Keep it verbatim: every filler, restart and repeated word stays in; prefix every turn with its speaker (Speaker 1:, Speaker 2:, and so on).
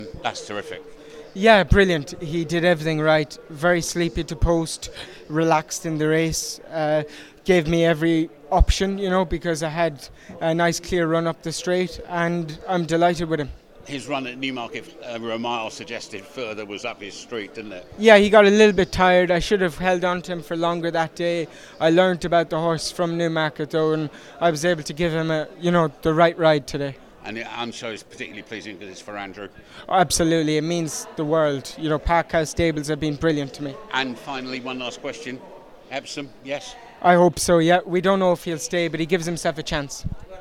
Speaker 1: That's terrific.
Speaker 2: Yeah, brilliant. He did everything right. Very sleepy to post, relaxed in the race. Uh, gave me every option, you know, because I had a nice clear run up the straight, and I'm delighted with him.
Speaker 1: His run at Newmarket over a mile suggested further was up his street, didn't it?
Speaker 2: Yeah, he got a little bit tired. I should have held on to him for longer that day. I learnt about the horse from Newmarket though, and I was able to give him a, you know, the right ride today.
Speaker 1: And the Unshow is particularly pleasing because it's for Andrew.
Speaker 2: Absolutely, it means the world. You know, Parkhouse Stables have been brilliant to me.
Speaker 1: And finally, one last question. Epsom, yes?
Speaker 2: I hope so, yeah. We don't know if he'll stay, but he gives himself a chance.